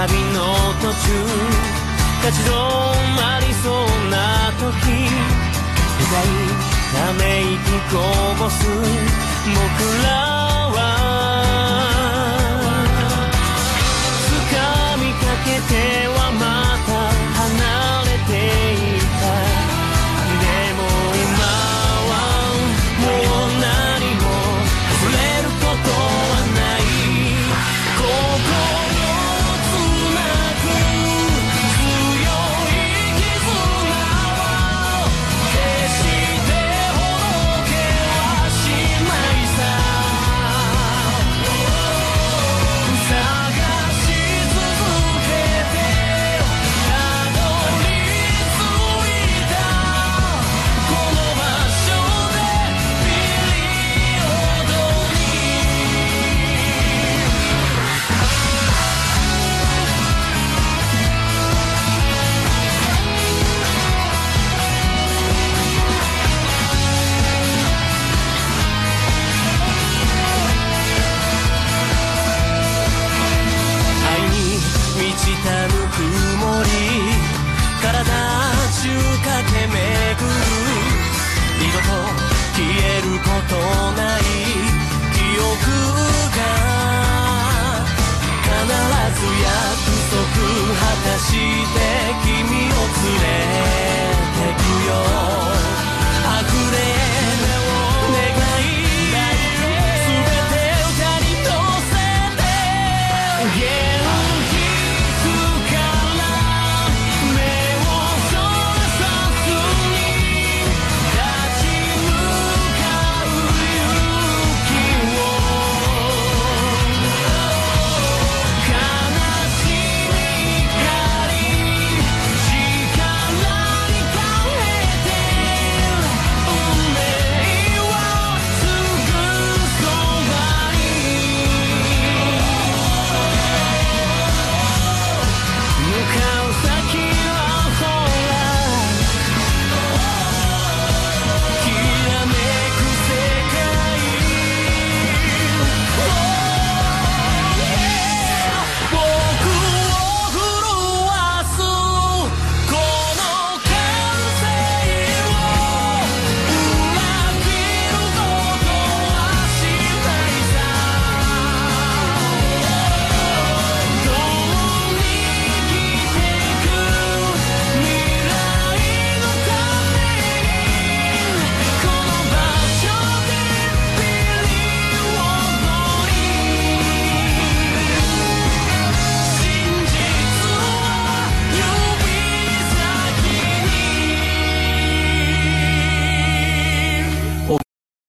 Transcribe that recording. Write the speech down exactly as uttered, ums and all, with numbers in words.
旅の途中立ち止まりそうな時深いため息こぼす僕らは掴みかけてはまた離れていた。でも今はもう何も触れることはない。心つなぐ強い絆は決してほどけはしないさ。探し続けてたどり着いたこの場所でピリオドに。愛に満ちたぬくもり体中駆け巡る。二度と消えることない記憶が必ず約束果たして